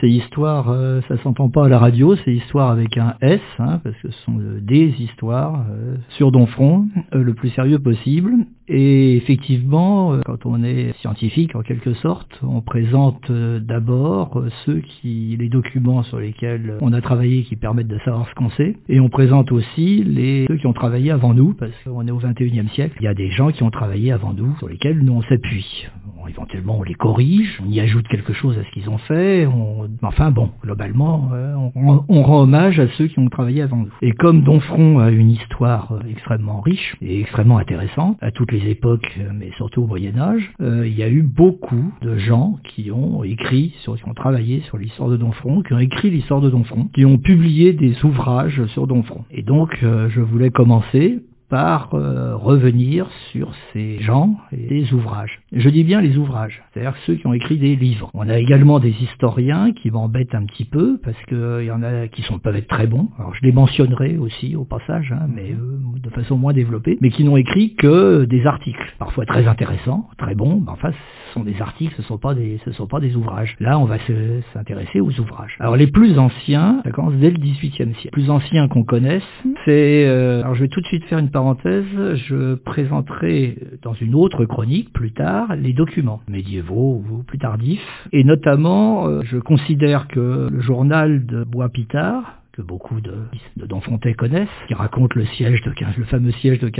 C'est histoire, ça s'entend pas à la radio, c'est histoire avec un S, parce que ce sont des histoires sur Domfront, le plus sérieux possible. Et effectivement, quand on est scientifique en quelque sorte, on présente d'abord les documents sur lesquels on a travaillé qui permettent de savoir ce qu'on sait, et on présente aussi ceux qui ont travaillé avant nous, parce qu'on est au XXIe siècle. Il y a des gens qui ont travaillé avant nous, sur lesquels nous on s'appuie. Bon, éventuellement on les corrige, on y ajoute quelque chose à ce qu'ils ont fait, globalement, on rend hommage à ceux qui ont travaillé avant nous. Et comme Domfront a une histoire extrêmement riche et extrêmement intéressante, à toutes les époques, mais surtout au Moyen-Âge, il y a eu beaucoup de gens qui ont travaillé sur l'histoire de Domfront, qui ont écrit l'histoire de Domfront, qui ont publié des ouvrages sur Domfront. Et donc, je voulais commencer par revenir sur ces gens et les ouvrages. Je dis bien les ouvrages, c'est-à-dire ceux qui ont écrit des livres. On a également des historiens qui m'embêtent un petit peu, parce qu'il y en a qui peuvent être très bons. Alors je les mentionnerai aussi au passage, mais de façon moins développée, mais qui n'ont écrit que des articles, parfois très intéressants, très bons, mais enfin ce sont des articles, ce sont pas des ouvrages. Là on va s'intéresser aux ouvrages. Alors les plus anciens, ça commence dès le XVIIIe siècle. Les plus anciens qu'on connaisse, c'est... alors je vais tout de suite faire une parenthèse, je présenterai dans une autre chronique plus tard les documents médiévaux ou plus tardifs, et notamment je considère que le journal de Bois-Pitard, que beaucoup de Domfrontais connaissent, qui raconte le fameux siège de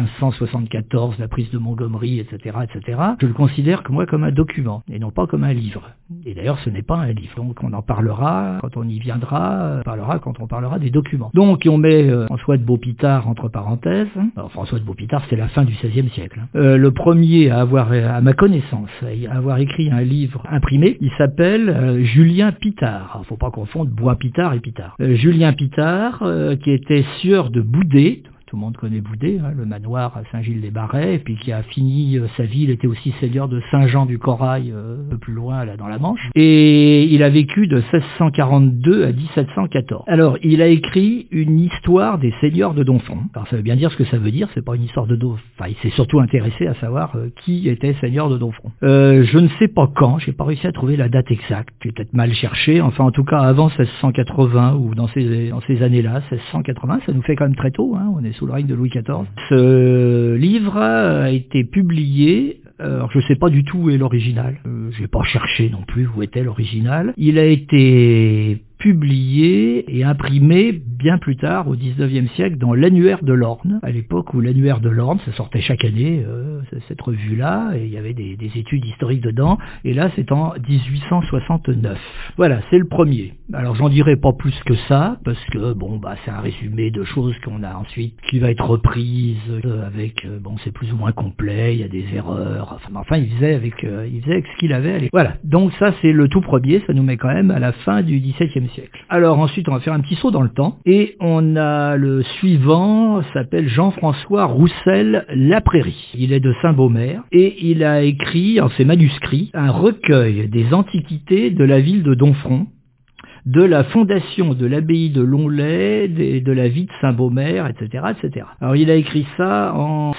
1574, la prise de Montgomery, etc., etc. Je le considère comme un document, et non pas comme un livre. Et d'ailleurs, ce n'est pas un livre. Donc, on en parlera quand on y viendra, quand on parlera des documents. Donc, on met François de Bois-Pitard entre parenthèses. Alors, François de Bois-Pitard, c'est la fin du XVIe siècle. Le premier à ma connaissance, à avoir écrit un livre imprimé, il s'appelle Julien Pitard. Alors, faut pas confondre Bois-Pitard et Pitard. Julien Pitard, qui était sieur de Boudé. Tout le monde connaît Boudé, le manoir à Saint-Gilles-des-Barrets, et puis qui a fini sa vie, il était aussi seigneur de Saint-Jean-du-Corail, un peu plus loin, là, dans la Manche. Et il a vécu de 1642 à 1714. Alors, il a écrit une histoire des seigneurs de Domfront. Alors, ça veut bien dire ce que ça veut dire, c'est pas une histoire de Domfront. Enfin, il s'est surtout intéressé à savoir qui était seigneur de Domfront. Je ne sais pas quand, j'ai pas réussi à trouver la date exacte, j'ai peut-être mal cherché, enfin, en tout cas, avant 1680, ou dans ces années-là, 1680, ça nous fait quand même très tôt, on est sous le règne de Louis XIV. Ce livre a été publié, alors je ne sais pas du tout où est l'original, je n'ai pas cherché non plus où était l'original. Il a été publié et imprimé bien plus tard, au XIXe siècle, dans l'Annuaire de l'Orne, à l'époque où l'Annuaire de l'Orne, ça sortait chaque année, cette revue-là, et il y avait des études historiques dedans, et là c'est en 1869. Voilà, c'est le premier. Alors j'en dirai pas plus que ça, parce que c'est un résumé de choses qu'on a ensuite, qui va être reprise avec, c'est plus ou moins complet, il y a des erreurs, enfin il faisait avec ce qu'il avait à l'époque. Voilà, donc ça c'est le tout premier, ça nous met quand même à la fin du XVIIe siècle. Alors ensuite on va faire un petit saut dans le temps, et on a le suivant, s'appelle Jean-François Roussel Laprairie. Il est de Saint-Beaumaire, et il a écrit, en ses manuscrits, un recueil des antiquités de la ville de Domfront, de la fondation de l'abbaye de Lonlay, de la vie de Saint-Beaumaire, etc., etc. Alors il a écrit ça en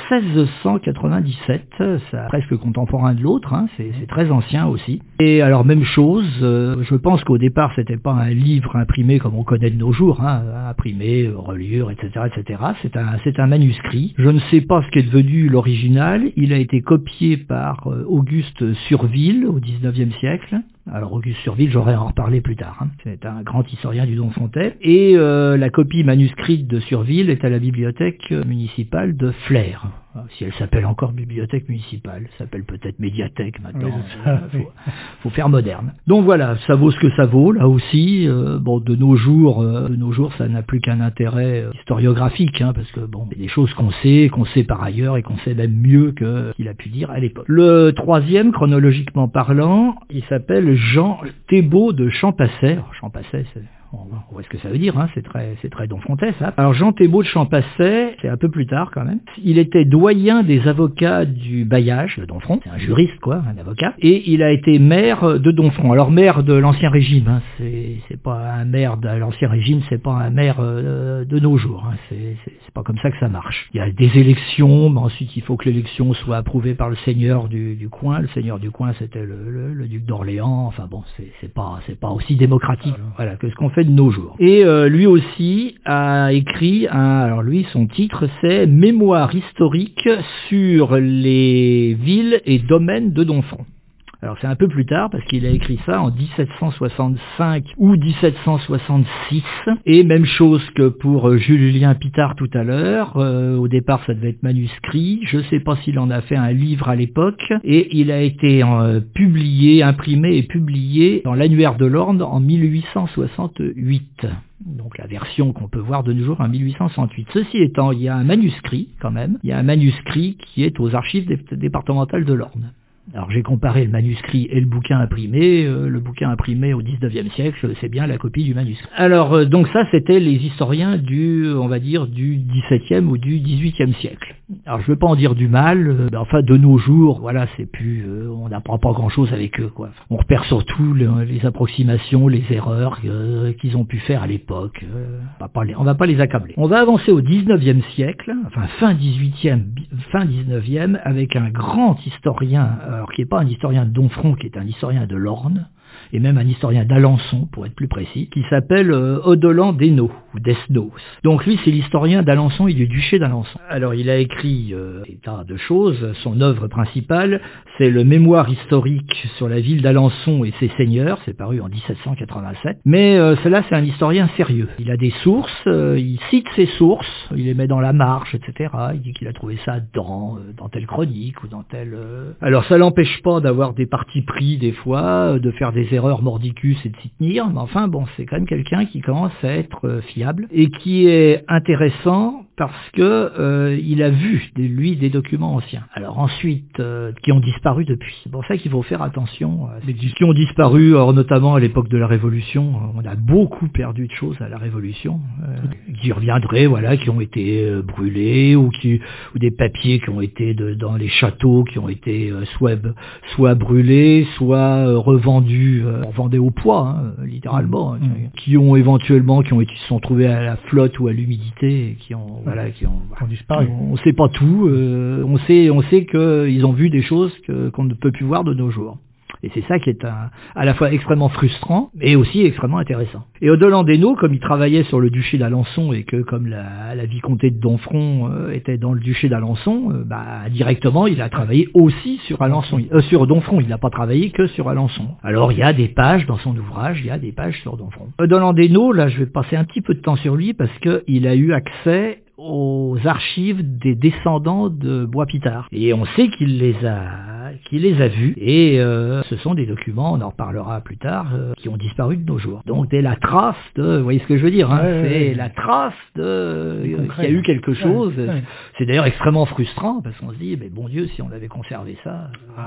1697, c'est presque contemporain de l'autre, c'est très ancien aussi. Et alors même chose, je pense qu'au départ c'était pas un livre imprimé comme on connaît de nos jours, imprimé, reliure, etc., etc. C'est un manuscrit. Je ne sais pas ce qu'est devenu l'original. Il a été copié par Auguste Surville au XIXe siècle. Alors Auguste Surville, j'aurai à en reparler plus tard. C'est un grand historien du Domfrontais. Et la copie manuscrite de Surville est à la bibliothèque municipale de Flers. Si elle s'appelle encore bibliothèque municipale, ça s'appelle peut-être médiathèque maintenant. Oui, faut faire moderne. Donc voilà, ça vaut ce que ça vaut. Là aussi, de nos jours, ça n'a plus qu'un intérêt historiographique, parce que il y a des choses qu'on sait par ailleurs et qu'on sait même mieux que qu'il a pu dire à l'époque. Le troisième, chronologiquement parlant, il s'appelle Jean Thébault de Champasset. Alors, Champasset, on voit ce que ça veut dire, c'est très Domfrontais ça. Alors Jean Thébault de Champasset, c'est un peu plus tard quand même. Il était doyen des avocats du bailliage de Domfront, c'est un juriste un avocat, et il a été maire de Domfront. Alors maire de l'Ancien Régime, c'est c'est pas un maire de l'Ancien Régime, c'est pas un maire de nos jours. Hein. C'est pas comme ça que ça marche. Il y a des élections, mais ensuite il faut que l'élection soit approuvée par le seigneur du coin. Le seigneur du coin, c'était le duc d'Orléans. Enfin bon, c'est pas aussi démocratique, voilà, que ce qu'on fait de nos jours. Et lui aussi a écrit alors lui, son titre, c'est Mémoire historique sur les villes et domaines de Domfront. Alors c'est un peu plus tard parce qu'il a écrit ça en 1765 ou 1766 et même chose que pour Julien Pitard tout à l'heure. Au départ ça devait être manuscrit. Je ne sais pas s'il en a fait un livre à l'époque et il a été imprimé et publié dans l'Annuaire de l'Orne en 1868. Donc la version qu'on peut voir de nos jours en 1868. Ceci étant, il y a un manuscrit quand même. Il y a un manuscrit qui est aux archives départementales de l'Orne. Alors j'ai comparé le manuscrit et le bouquin imprimé. Le bouquin imprimé au 19e siècle, c'est bien la copie du manuscrit. Alors donc ça, c'était les historiens on va dire, du 17e ou du 18e siècle. Alors je veux pas en dire du mal, enfin de nos jours, voilà, c'est plus, on n'apprend pas grand-chose avec eux, quoi. On repère surtout les approximations, les erreurs qu'ils ont pu faire à l'époque. On va pas les accabler. On va avancer au 19e siècle, enfin fin 18e, fin 19e, avec un grand historien, alors qui n'est pas un historien de Domfront, qui est un historien de l'Orne, et même un historien d'Alençon, pour être plus précis, qui s'appelle Odolant d'Hainaut, ou d'Esnos. Donc lui, c'est l'historien d'Alençon et du duché d'Alençon. Alors il a écrit des tas de choses. Son œuvre principale, c'est le Mémoire historique sur la ville d'Alençon et ses seigneurs, c'est paru en 1787. Mais cela, c'est un historien sérieux. Il a des sources, il cite ses sources, il les met dans la marche, etc. Il dit qu'il a trouvé ça dans telle chronique ou dans telle... Alors ça l'empêche pas d'avoir des partis pris des fois, de faire des erreurs mordicus et de s'y tenir, mais enfin bon, c'est quand même quelqu'un qui commence à être fiable et qui est intéressant parce que il a vu, lui, des documents anciens. Alors ensuite, qui ont disparu depuis. C'est pour ça qu'il faut faire attention. Qui ont disparu, alors, notamment à l'époque de la Révolution. On a beaucoup perdu de choses à la Révolution, qui reviendraient, voilà, qui ont été brûlés ou des papiers qui ont été dans les châteaux, qui ont été soit brûlés, soit revendus, on vendait au poids, hein, littéralement, qui se sont trouvés à la flotte ou à l'humidité, et qui ont disparu. On sait pas tout, on sait qu'ils ont vu des choses qu'on ne peut plus voir de nos jours. Et c'est ça qui est à la fois extrêmement frustrant, mais aussi extrêmement intéressant. Et Odolant d'Hainaut, comme il travaillait sur le duché d'Alençon, et que comme la vicomté de Domfront était dans le duché d'Alençon, directement, il a travaillé aussi sur sur Domfront. Il n'a pas travaillé que sur Alençon. Alors, il y a des pages dans son ouvrage, il y a des pages sur Domfront. Odolant d'Hainaut, là, je vais passer un petit peu de temps sur lui, parce qu'il a eu accès aux archives des descendants de Bois-Pitard. Et on sait qu'il les a vus, et ce sont des documents, on en reparlera plus tard, qui ont disparu de nos jours. Donc c'est la trace vous voyez ce que je veux dire, hein, c'est la trace qu'il y a eu quelque chose. C'est d'ailleurs extrêmement frustrant, parce qu'on se dit, mais bon Dieu, si on avait conservé ça,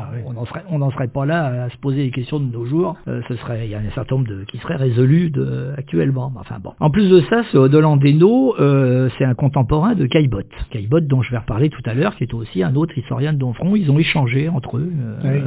on n'en serait pas là à se poser les questions de nos jours. Il y a un certain nombre qui seraient résolus actuellement. Enfin bon. En plus de ça, ce Odolant d'Hainaut, c'est un contemporain de Caillebotte. Caillebotte, dont je vais reparler tout à l'heure, qui est aussi un autre historien de Domfront. Ils ont échangé entre eux.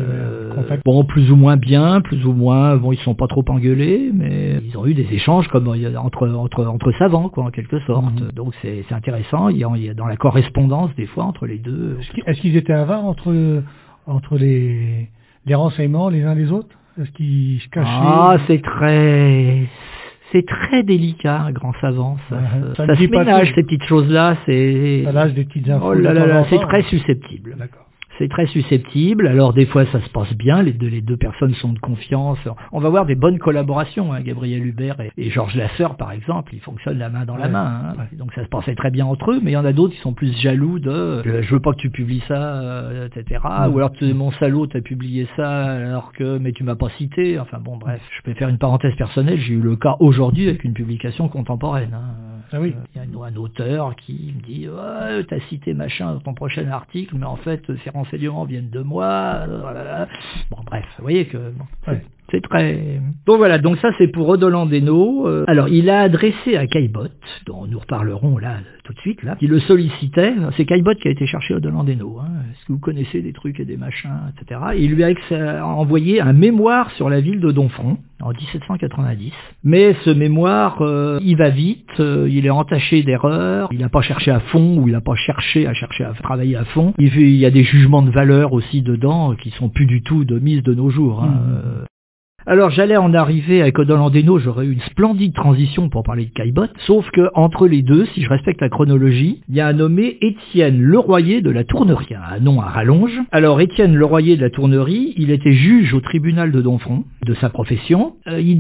Bon, plus ou moins bien, plus ou moins, bon, ils sont pas trop engueulés, mais ils ont eu des échanges comme entre savants, quoi, en quelque sorte. Donc c'est intéressant. Il y a dans la correspondance des fois entre les deux. Est-ce qu'ils étaient avares entre les renseignements les uns des autres? Est-ce qu'ils se cachaient? C'est très délicat, un grand savant. Ça se ménage, ces petites choses-là. Ça lâche des petites infos. Oh là là là, c'est très susceptible. D'accord. C'est très susceptible. Alors des fois ça se passe bien, les deux personnes sont de confiance. On va voir des bonnes collaborations, hein. Gabriel Hubert et Georges Lasseur par exemple, ils fonctionnent la main dans la main. Hein. Donc ça se passait très bien entre eux, mais il y en a d'autres qui sont plus jaloux je veux pas que tu publies ça, etc. Ou alors mon salaud t'as publié ça alors que mais tu m'as pas cité. Enfin bon bref, je peux faire une parenthèse personnelle, j'ai eu le cas aujourd'hui avec une publication contemporaine. Hein. Ah oui. Il y a un auteur qui me dit t'as cité machin dans ton prochain article, mais en fait ces renseignements viennent de moi. Bon bref, vous voyez que C'est très... Bon voilà, donc ça c'est pour Odolant Desnos. Alors il a adressé à Caillebotte, dont nous reparlerons là tout de suite, là, qui le sollicitait. C'est Caillebotte qui a été chercher Odolant Desnos. Est-ce que vous connaissez des trucs et des machins, etc. Et il lui a envoyé un mémoire sur la ville de Domfront en 1790. Mais ce mémoire, il va vite, il est entaché d'erreurs, il n'a pas cherché à fond, ou il n'a pas cherché à travailler à fond. Il y a des jugements de valeur aussi dedans qui sont plus du tout de mise de nos jours. Alors j'allais en arriver avec Odolant Desnos, j'aurais eu une splendide transition pour parler de Caillebotte, sauf que entre les deux, si je respecte la chronologie, il y a un nommé Étienne Leroyer de la Tournerie, un nom à rallonge. Alors Étienne Leroyer de la Tournerie, il était juge au tribunal de Domfront, de sa profession.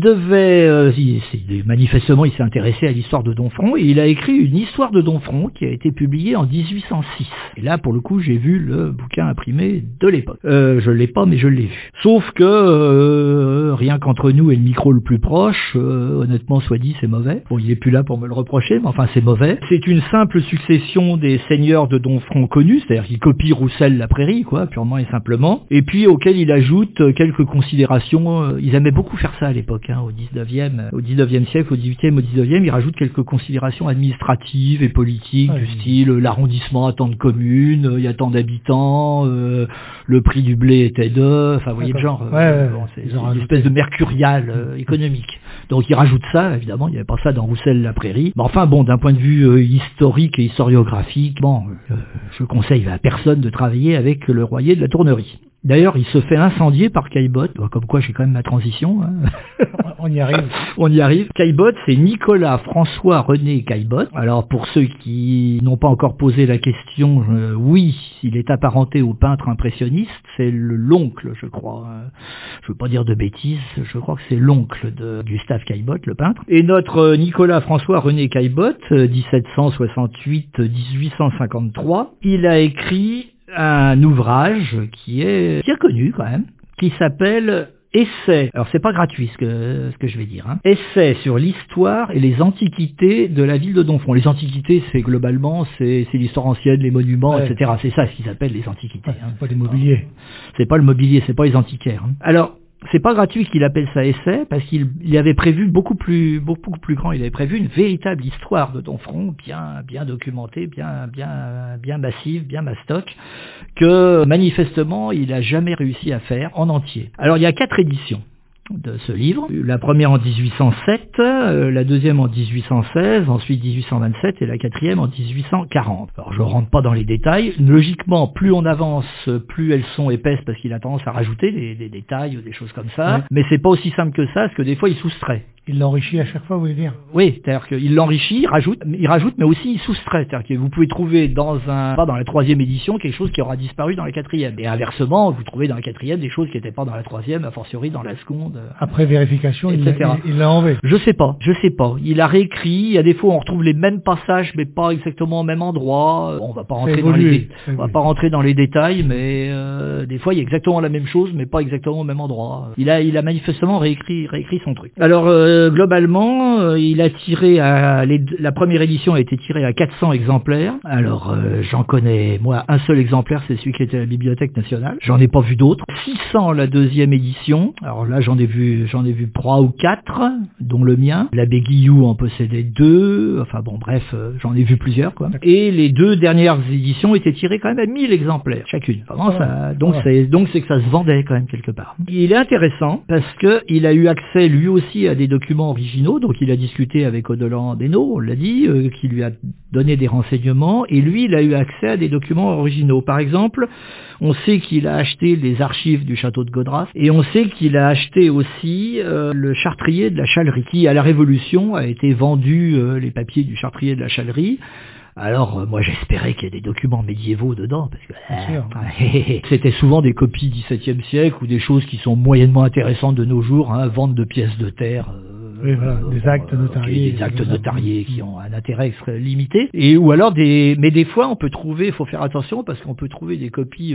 Manifestement il s'est intéressé à l'histoire de Domfront, et il a écrit une histoire de Domfront qui a été publiée en 1806. Et là pour le coup j'ai vu le bouquin imprimé de l'époque. Je l'ai pas mais je l'ai vu. Sauf que... rien qu'entre nous et le micro le plus proche, honnêtement soit dit, c'est mauvais. Bon, il est plus là pour me le reprocher, mais enfin c'est mauvais. C'est une simple succession des seigneurs de Domfront connus, c'est-à-dire qu'il copie Roussel-la-Prairie, quoi, purement et simplement, et puis auquel il ajoute quelques considérations. Ils aimaient beaucoup faire ça à l'époque, au 19e siècle, au 18e, au 19e, ils rajoutent quelques considérations administratives et politiques, du style l'arrondissement a tant de communes, il y a tant d'habitants, le prix du blé était de... Enfin, vous voyez le genre. C'est une espèce de mercurial économique. Donc il rajoute ça, évidemment, il n'y avait pas ça dans Roussel-la-Prairie. Mais enfin bon, d'un point de vue historique et historiographique, je conseille à personne de travailler avec le Leroyer de la Tournerie. D'ailleurs, il se fait incendier par Caillebotte, comme quoi j'ai quand même ma transition. On y arrive. On y arrive. Caillebotte, c'est Nicolas François René Caillebotte. Alors pour ceux qui n'ont pas encore posé la question, oui, il est apparenté au peintre impressionniste, c'est l'oncle, je crois. Je veux pas dire de bêtises, je crois que c'est l'oncle de Gustave Caillebotte, le peintre. Et notre Nicolas François René Caillebotte, 1768-1853, il a écrit un ouvrage qui est bien connu quand même, qui s'appelle Essai. Alors c'est pas gratuit ce que je vais dire. Essai sur l'histoire et les antiquités de la ville de Domfront. Les antiquités, c'est globalement, c'est l'histoire ancienne, les monuments, etc. C'est ça ce qu'ils appellent les antiquités. C'est pas les mobiliers. C'est pas le mobilier, c'est pas les antiquaires. Alors, c'est pas gratuit qu'il appelle ça essai, parce qu'il avait prévu beaucoup plus grand. Il avait prévu une véritable histoire de Domfront, bien documentée, bien massive, bien mastoc, que manifestement il a jamais réussi à faire en entier. Alors il y a 4 éditions de ce livre. La première en 1807, la deuxième en 1816, ensuite 1827 et la quatrième en 1840. Alors je rentre pas dans les détails. Logiquement, plus on avance, plus elles sont épaisses parce qu'il a tendance à rajouter des détails ou des choses comme ça. Ouais. Mais c'est pas aussi simple que ça, parce que des fois il soustrait. Il l'enrichit à chaque fois, vous voulez dire? Oui, c'est-à-dire qu'il l'enrichit, il rajoute, mais aussi il soustrait. C'est-à-dire que vous pouvez trouver dans la 3e édition quelque chose qui aura disparu dans la 4e. Et inversement, vous trouvez dans la 4e des choses qui n'étaient pas dans la 3e, a fortiori dans la seconde. Après vérification, etc. Il l'a enlevé. Je sais pas. Il a réécrit. Il y a des fois on retrouve les mêmes passages, mais pas exactement au même endroit. On va pas rentrer dans les détails, mais des fois il y a exactement la même chose, mais pas exactement au même endroit. Il a manifestement réécrit son truc. Alors globalement, il a tiré la première édition a été tirée à 400 exemplaires. Alors j'en connais moi un seul exemplaire, c'est celui qui était à la Bibliothèque nationale. J'en ai pas vu d'autres. 600 la deuxième édition. Alors là j'en ai vu 3 ou 4, dont le mien. L'abbé Guilloux en possédait 2. Enfin bon bref, j'en ai vu plusieurs quoi. Et les 2 dernières éditions étaient tirées quand même à 1000 exemplaires chacune. Donc c'est que ça se vendait quand même quelque part. Il est intéressant parce que il a eu accès lui aussi à des documents originaux, donc il a discuté avec Odolant Desnos, on l'a dit, qui lui a donné des renseignements, et lui il a eu accès à des documents originaux. Par exemple, on sait qu'il a acheté les archives du château de Gaudras, et on sait qu'il a acheté aussi le chartrier de la Chalerie, qui à la Révolution a été vendu, les papiers du chartrier de la Chalerie. Alors, moi, j'espérais qu'il y ait des documents médiévaux dedans, parce que c'était souvent des copies 17e siècle ou des choses qui sont moyennement intéressantes de nos jours, vente de pièces de terre. Oui, voilà, des actes notariés. Des actes notariés qui ont un intérêt limité. Ou alors mais des fois, on peut trouver, il faut faire attention, parce qu'on peut trouver des copies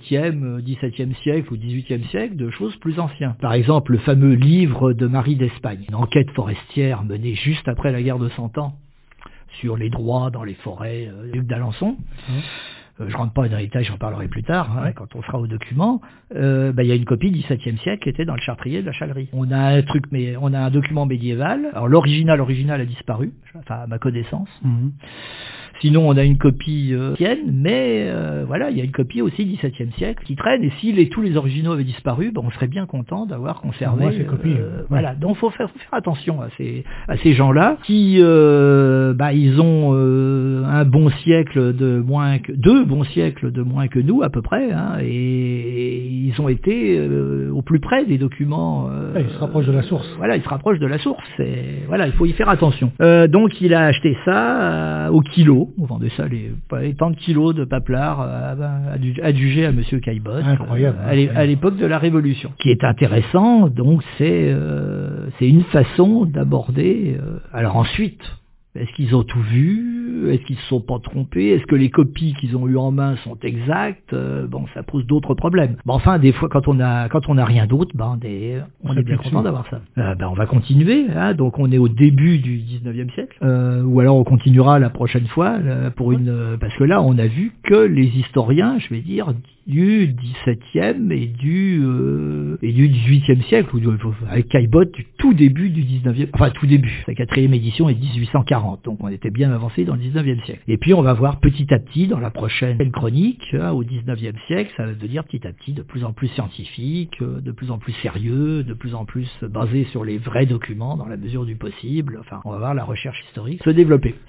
17e siècle ou 18e siècle de choses plus anciennes. Par exemple, le fameux livre de Marie d'Espagne, une enquête forestière menée juste après la guerre de 100 ans, sur les droits dans les forêts, Duc d'Alençon. je rentre pas dans les détails, j'en parlerai plus tard, hein, quand on sera au document, il y a une copie du XVIIe siècle qui était dans le Chartrier de la Chalerie. On a un document médiéval. Alors l'original a disparu, enfin à ma connaissance. Sinon, on a une copie ancienne, mais il y a une copie aussi du XVIIe siècle qui traîne. Et si tous les originaux avaient disparu, on serait bien content d'avoir conservé ces copies. Voilà, donc faut faire attention à ces gens-là qui ils ont un bon siècle de moins que 2 bons siècles de moins que nous à peu près, hein, et ils ont été au plus près des documents. Ils se rapprochent de la source. Voilà, ils se rapprochent de la source. Il faut y faire attention. Donc il a acheté ça au kilo. On vendait ça tant de kilos de paplard adjugés à Monsieur Caillebotte. Incroyable. À l'époque de la Révolution. Ce qui est intéressant, donc c'est une façon d'aborder. Alors ensuite, est-ce qu'ils ont tout vu? Est-ce qu'ils ne se sont pas trompés? Est-ce que les copies qu'ils ont eues en main sont exactes? Ça pose d'autres problèmes. Enfin, des fois, quand on a rien d'autre, on est bien content d'avoir ça. On va continuer. Hein, donc, on est au début du 19e siècle. Ou alors, on continuera la prochaine fois parce que là, on a vu que les historiens, je vais dire, du XVIIe et du XVIIIe siècle, avec Caillebotte, du tout début du XIXe, enfin tout début. Sa 4e édition est 1840, donc on était bien avancé dans le XIXe siècle. Et puis on va voir petit à petit dans la prochaine chronique, au XIXe siècle, ça va devenir petit à petit de plus en plus scientifique, de plus en plus sérieux, de plus en plus basé sur les vrais documents dans la mesure du possible. Enfin, on va voir la recherche historique se développer.